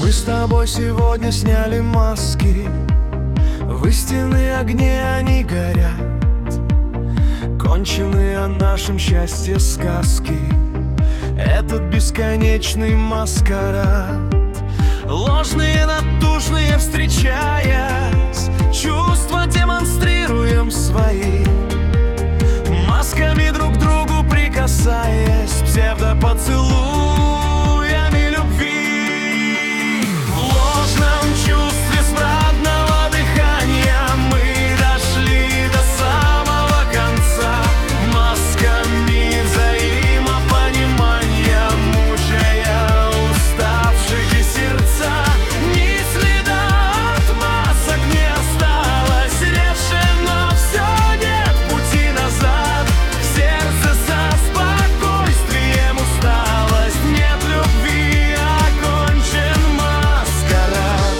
Мы с тобой сегодня сняли маски, в истинные огни они горят. Конченые о нашем счастье сказки, этот бесконечный маскарад. Ложные, натужные, встречаясь, чувства демонстрируем свои, масками друг к другу прикасаясь, псевдопоцелуями любви. В ложном чувстве смрадного дыхания мы дошли до самого конца, масками взаимопонимания мучая уставшие сердца. Ни следа от масок не осталось, решено все, нет пути назад. В сердце со спокойствием усталость, нет любви, окончен маскарад.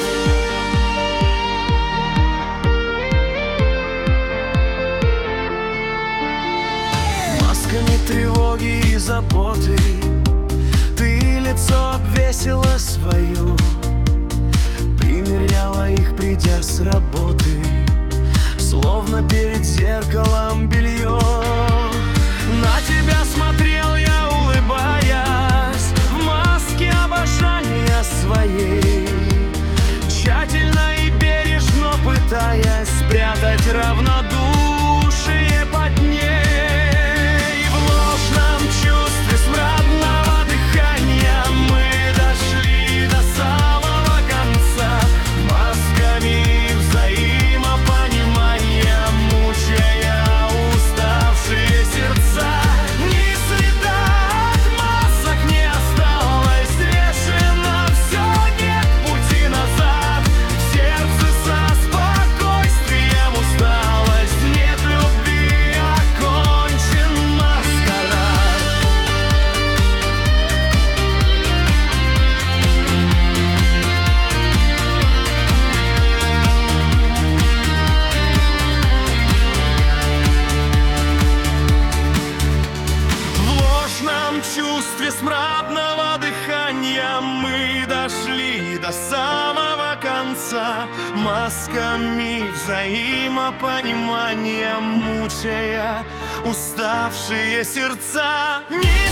Масками тревоги и заботы ты лицо обвесила свое, примеряла их, придя с работы, словно перед зеркалом белье. На тебя смотрел я, улыбаясь, в маске обожания своей, тщательно и бережно пытаясь спрятать равнодушие под ней. В ложном чувстве смрадного дыхания мы дошли до самого конца, масками взаимопонимания мучая уставшие сердца. Ни следа от масок не осталось, решено все, нет пути назад. В сердце со спокойствием усталость, нет любви, окончен маскарад. В ложном чувстве смрадного дыхания мы дошли до самого конца, масками взаимопонимания мучая уставшие сердца.